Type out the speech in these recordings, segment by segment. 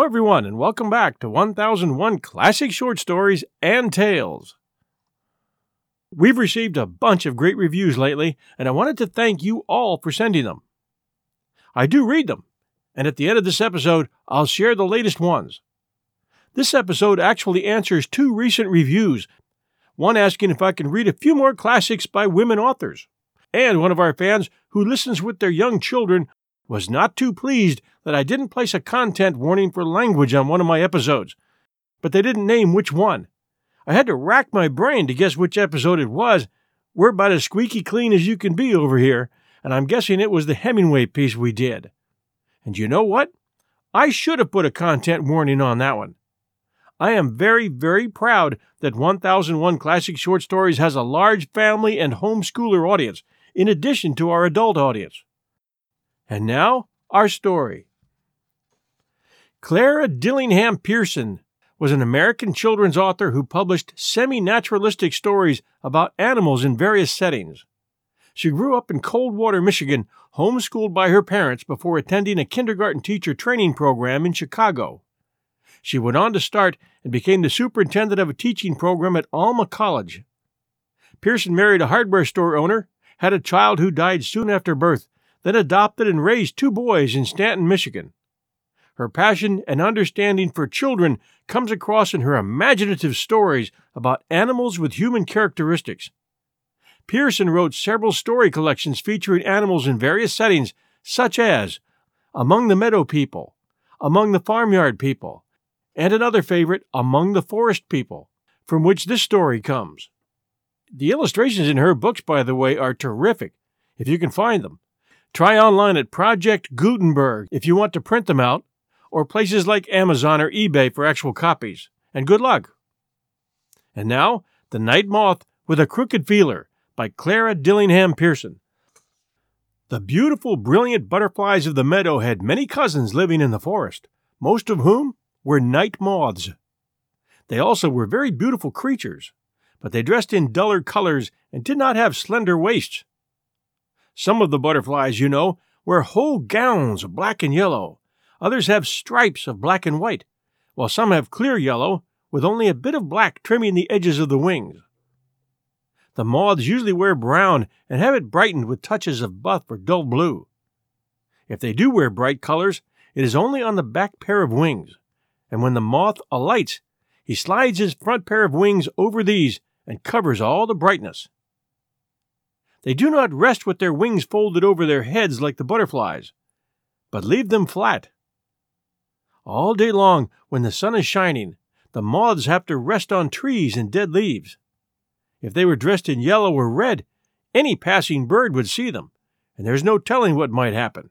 Hello, everyone, and welcome back to 1001 Classic Short Stories and Tales. We've received a bunch of great reviews lately, and I wanted to thank you all for sending them. I do read them, and at the end of this episode, I'll share the latest ones. This episode actually answers two recent reviews, one asking if I can read a few more classics by women authors, and one of our fans who listens with their young children was not too pleased that I didn't place a content warning for language on one of my episodes, but they didn't name which one. I had to rack my brain to guess which episode it was. We're about as squeaky clean as you can be over here, and I'm guessing it was the Hemingway piece we did. And you know what? I should have put a content warning on that one. I am very, very proud that 1001 Classic Short Stories has a large family and homeschooler audience, in addition to our adult audience. And now, our story. Clara Dillingham Pearson was an American children's author who published semi-naturalistic stories about animals in various settings. She grew up in Coldwater, Michigan, homeschooled by her parents before attending a kindergarten teacher training program in Chicago. She went on to start and became the superintendent of a teaching program at Alma College. Pearson married a hardware store owner, had a child who died soon after birth, then adopted and raised two boys in Stanton, Michigan. Her passion and understanding for children comes across in her imaginative stories about animals with human characteristics. Pearson wrote several story collections featuring animals in various settings, such as Among the Meadow People, Among the Farmyard People, and another favorite, Among the Forest People, from which this story comes. The illustrations in her books, by the way, are terrific, if you can find them. Try online at Project Gutenberg if you want to print them out, or places like Amazon or eBay for actual copies. And good luck! And now, The Night Moth with a Crooked Feeler by Clara Dillingham Pearson. The beautiful, brilliant butterflies of the meadow had many cousins living in the forest, most of whom were night moths. They also were very beautiful creatures, but they dressed in duller colors and did not have slender waists. Some of the butterflies, you know, wear whole gowns of black and yellow. Others have stripes of black and white, while some have clear yellow with only a bit of black trimming the edges of the wings. The moths usually wear brown and have it brightened with touches of buff or dull blue. If they do wear bright colors, it is only on the back pair of wings, and when the moth alights, he slides his front pair of wings over these and covers all the brightness. They do not rest with their wings folded over their heads like the butterflies, but leave them flat. All day long, when the sun is shining, the moths have to rest on trees and dead leaves. If they were dressed in yellow or red, any passing bird would see them, and there's no telling what might happen.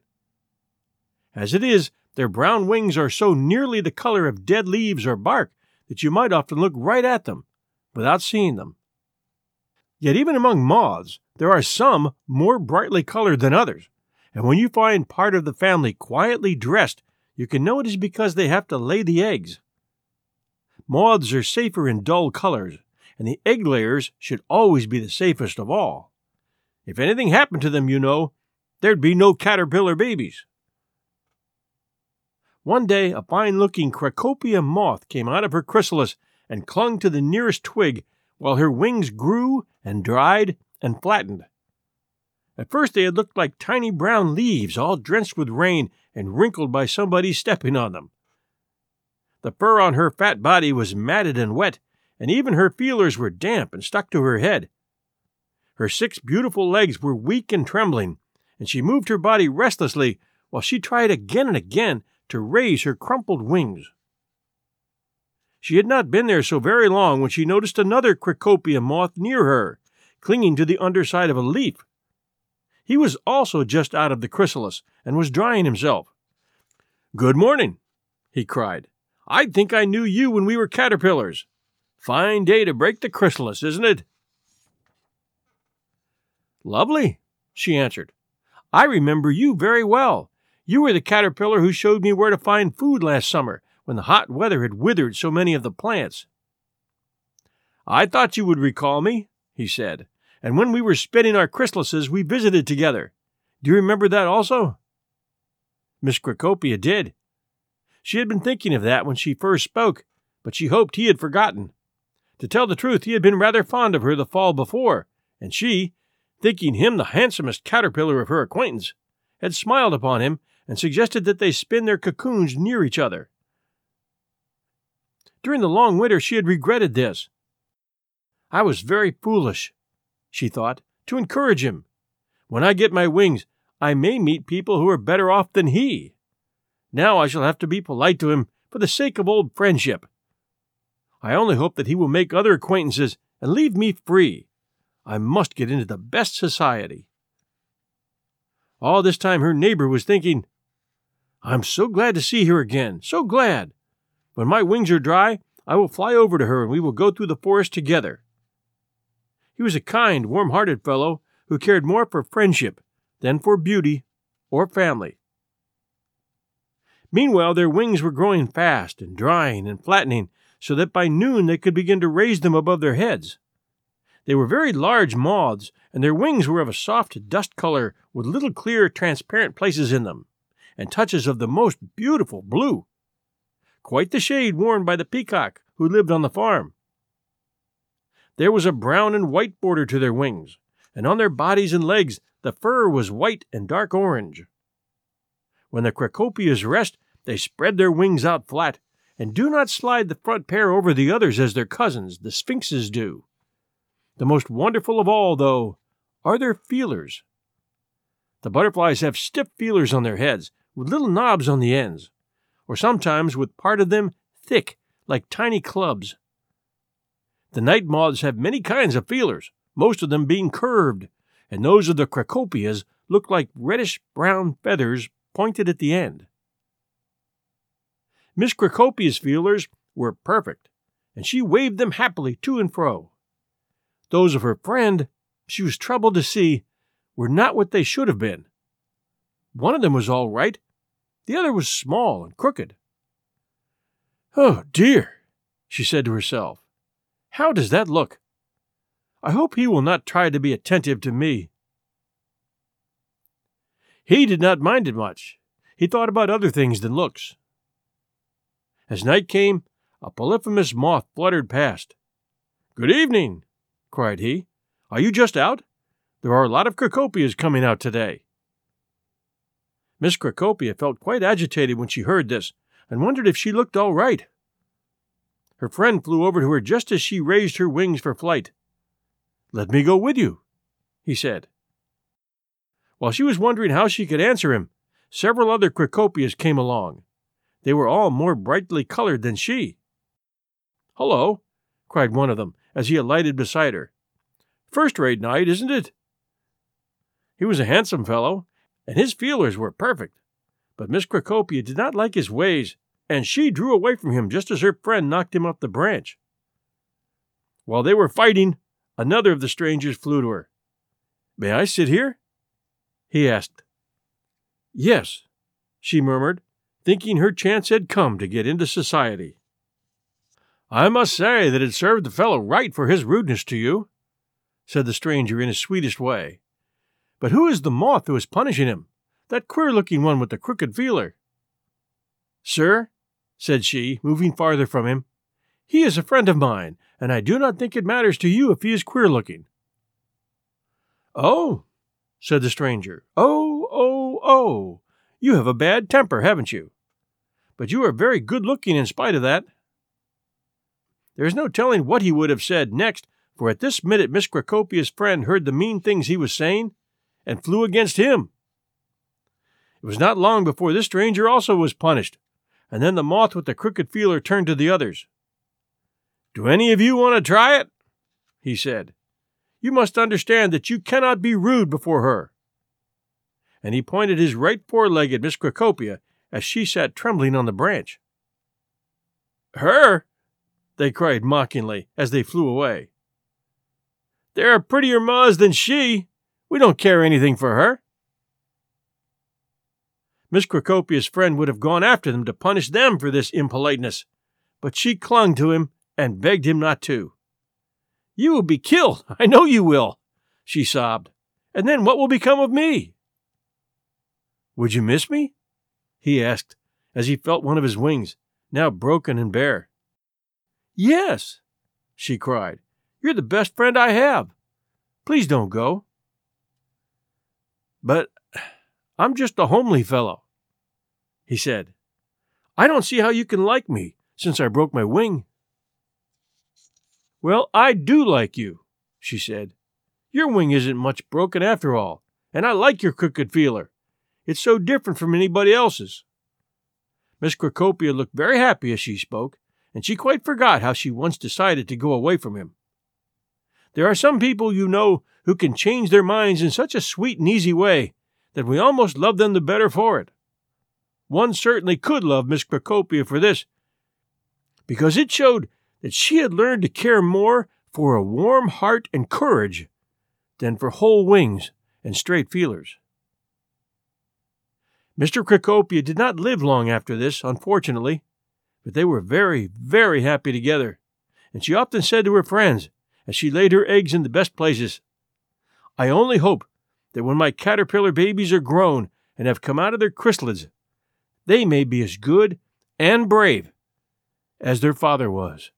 As it is, their brown wings are so nearly the color of dead leaves or bark that you might often look right at them without seeing them. Yet even among moths, there are some more brightly colored than others, and when you find part of the family quietly dressed, you can know it is because they have to lay the eggs. Moths are safer in dull colors, and the egg layers should always be the safest of all. If anything happened to them, you know, there'd be no caterpillar babies. One day, a fine-looking Cracopeia moth came out of her chrysalis and clung to the nearest twig while her wings grew and dried and flattened. At first they had looked like tiny brown leaves all drenched with rain and wrinkled by somebody stepping on them. The fur on her fat body was matted and wet, and even her feelers were damp and stuck to her head. Her 6 beautiful legs were weak and trembling, and she moved her body restlessly while she tried again and again to raise her crumpled wings. She had not been there so very long when she noticed another Cracopeia moth near her, clinging to the underside of a leaf. He was also just out of the chrysalis and was drying himself. "Good morning," he cried. "I think I knew you when we were caterpillars. Fine day to break the chrysalis, isn't it?" "Lovely," she answered. "I remember you very well. You were the caterpillar who showed me where to find food last summer, when the hot weather had withered so many of the plants." "I thought you would recall me," he said, "and when we were spinning our chrysalises, we visited together. Do you remember that also?" Miss Cracopeia did. She had been thinking of that when she first spoke, but she hoped he had forgotten. To tell the truth, he had been rather fond of her the fall before, and she, thinking him the handsomest caterpillar of her acquaintance, had smiled upon him and suggested that they spin their cocoons near each other. During the long winter she had regretted this. I was very foolish, she thought, to encourage him. When I get my wings, I may meet people who are better off than he. Now I shall have to be polite to him for the sake of old friendship. I only hope that he will make other acquaintances and leave me free. I must get into the best society. All this time her neighbor was thinking, I'm so glad to see her again, so glad. When my wings are dry, I will fly over to her and we will go through the forest together. He was a kind, warm-hearted fellow who cared more for friendship than for beauty or family. Meanwhile, their wings were growing fast and drying and flattening, so that by noon they could begin to raise them above their heads. They were very large moths, and their wings were of a soft dust color with little clear, transparent places in them, and touches of the most beautiful blue. Quite the shade worn by the peacock who lived on the farm. There was a brown and white border to their wings, and on their bodies and legs the fur was white and dark orange. When the Cracopias rest, they spread their wings out flat, and do not slide the front pair over the others as their cousins, the sphinxes, do. The most wonderful of all, though, are their feelers. The butterflies have stiff feelers on their heads, with little knobs on the ends, or sometimes with part of them thick, like tiny clubs. The night moths have many kinds of feelers, most of them being curved, and those of the Cracopias look like reddish-brown feathers pointed at the end. Miss Cracopia's feelers were perfect, and she waved them happily to and fro. Those of her friend, she was troubled to see, were not what they should have been. One of them was all right, the other was small and crooked. Oh, dear, she said to herself. How does that look? I hope he will not try to be attentive to me. He did not mind it much. He thought about other things than looks. As night came, a Polyphemus moth fluttered past. Good evening, cried he. Are you just out? There are a lot of Cracopias coming out today. Miss Cracopia felt quite agitated when she heard this, and wondered if she looked all right. Her friend flew over to her just as she raised her wings for flight. Let me go with you, he said. While she was wondering how she could answer him, several other Cracopias came along. They were all more brightly colored than she. Hello, cried one of them as he alighted beside her. First-rate night, isn't it? He was a handsome fellow, and his feelers were perfect, but Miss Cracopia did not like his ways, and she drew away from him just as her friend knocked him off the branch. While they were fighting, another of the strangers flew to her. May I sit here? He asked. Yes, she murmured, thinking her chance had come to get into society. I must say that it served the fellow right for his rudeness to you, said the stranger in his sweetest way. But who is the moth who is punishing him? That queer-looking one with the crooked feeler. Sir, said she, moving farther from him, he is a friend of mine, and I do not think it matters to you if he is queer-looking. Oh, said the stranger. Oh, you have a bad temper, haven't you? But you are very good-looking in spite of that. There is no telling what he would have said next, for at this minute Miss Cracopia's friend heard the mean things he was saying, and flew against him. It was not long before this stranger also was punished, and then the moth with the crooked feeler turned to the others. Do any of you want to try it? He said. You must understand that you cannot be rude before her. And he pointed his right foreleg at Miss Cracopia as she sat trembling on the branch. Her? They cried mockingly as they flew away. There are prettier moths than she. We don't care anything for her. Miss Cracopia's friend would have gone after them to punish them for this impoliteness, but she clung to him and begged him not to. You will be killed, I know you will, she sobbed, and then what will become of me? Would you miss me? He asked, as he felt one of his wings, now broken and bare. "Yes," she cried. "You're the best friend I have. Please don't go." "But I'm just a homely fellow," he said. "I don't see how you can like me since I broke my wing." "Well, I do like you," she said. "Your wing isn't much broken after all, and I like your crooked feeler. It's so different from anybody else's." Miss Crecopia looked very happy as she spoke, and she quite forgot how she once decided to go away from him. There are some people, you know, who can change their minds in such a sweet and easy way that we almost love them the better for it. One certainly could love Miss Crecopia for this, because it showed that she had learned to care more for a warm heart and courage than for whole wings and straight feelers. Mr. Crecopia did not live long after this, unfortunately, but they were very, very happy together, and she often said to her friends, as she laid her eggs in the best places, "I only hope that when my caterpillar babies are grown and have come out of their chrysalids, they may be as good and brave as their father was."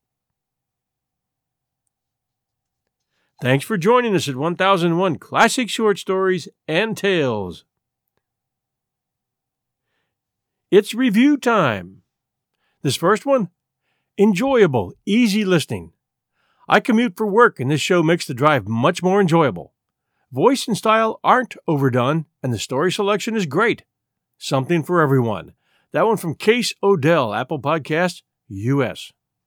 Thanks for joining us at 1001 Classic Short Stories and Tales. It's review time. This first one, enjoyable, easy listening. I commute for work, and this show makes the drive much more enjoyable. Voice and style aren't overdone, and the story selection is great. Something for everyone. That one from Case Odell, Apple Podcasts, US.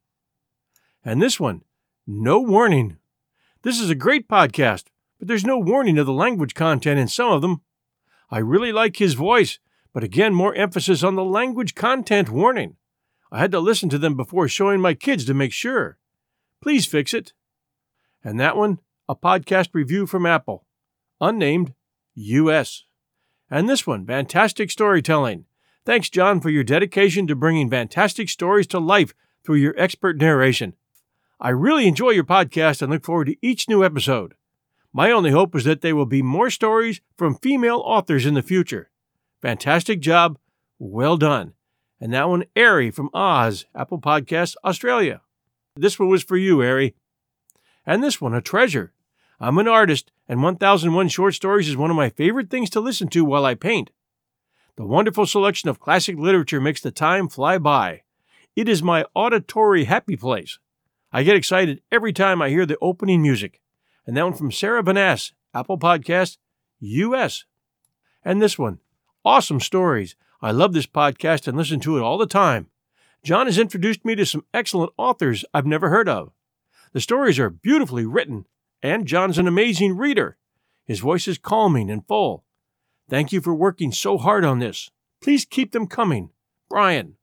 And this one, no warning. This is a great podcast, but there's no warning of the language content in some of them. I really like his voice, but again, more emphasis on the language content warning. I had to listen to them before showing my kids to make sure. Please fix it. And that one, a podcast review from Apple, unnamed, US. And this one, fantastic storytelling. Thanks, John, for your dedication to bringing fantastic stories to life through your expert narration. I really enjoy your podcast and look forward to each new episode. My only hope is that there will be more stories from female authors in the future. Fantastic job. Well done. And that one, Ari from Oz, Apple Podcasts, Australia. This one was for you, Ari. And this one, a treasure. I'm an artist, and 1001 Short Stories is one of my favorite things to listen to while I paint. The wonderful selection of classic literature makes the time fly by. It is my auditory happy place. I get excited every time I hear the opening music. And that one from Sarah Vanass, Apple Podcasts, US. And this one, awesome stories. I love this podcast and listen to it all the time. John has introduced me to some excellent authors I've never heard of. The stories are beautifully written, and John's an amazing reader. His voice is calming and full. Thank you for working so hard on this. Please keep them coming. Brian,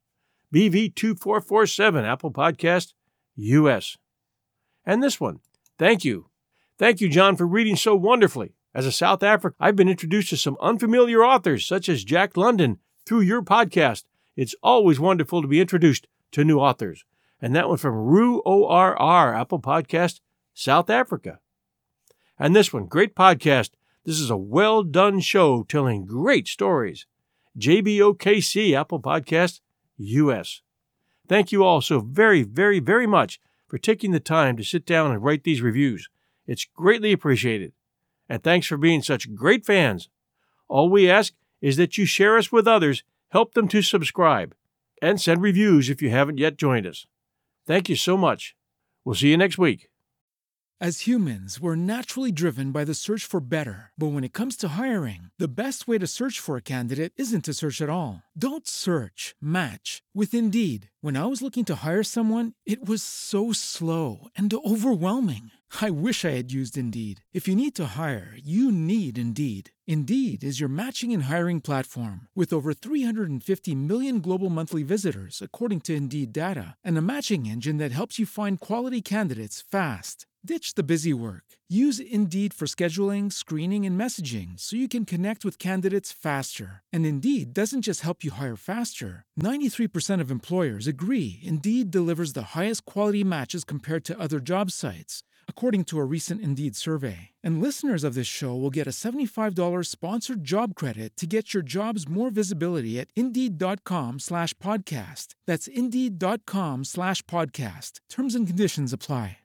BV2447, Apple Podcast, US. And this one, thank you. Thank you, John, for reading so wonderfully. As a South African, I've been introduced to some unfamiliar authors, such as Jack London, through your podcast. It's always wonderful to be introduced to new authors. And that one from Rue ORR, Apple Podcast, South Africa. And this one, great podcast. This is a well-done show telling great stories. JBOKC, Apple Podcast, US. Thank you all so very, very, very much for taking the time to sit down and write these reviews. It's greatly appreciated. And thanks for being such great fans. All we ask is that you share us with others, help them to subscribe, and send reviews if you haven't yet joined us. Thank you so much. We'll see you next week. As humans, we're naturally driven by the search for better. But when it comes to hiring, the best way to search for a candidate isn't to search at all. Don't search, match with Indeed. When I was looking to hire someone, it was so slow and overwhelming. I wish I had used Indeed. If you need to hire, you need Indeed. Indeed is your matching and hiring platform with over 350 million global monthly visitors, according to Indeed data, and a matching engine that helps you find quality candidates fast. Ditch the busy work. Use Indeed for scheduling, screening, and messaging so you can connect with candidates faster. And Indeed doesn't just help you hire faster. 93% of employers agree Indeed delivers the highest quality matches compared to other job sites, according to a recent Indeed survey. And listeners of this show will get a $75 sponsored job credit to get your jobs more visibility at Indeed.com/podcast. That's Indeed.com/podcast. Terms and conditions apply.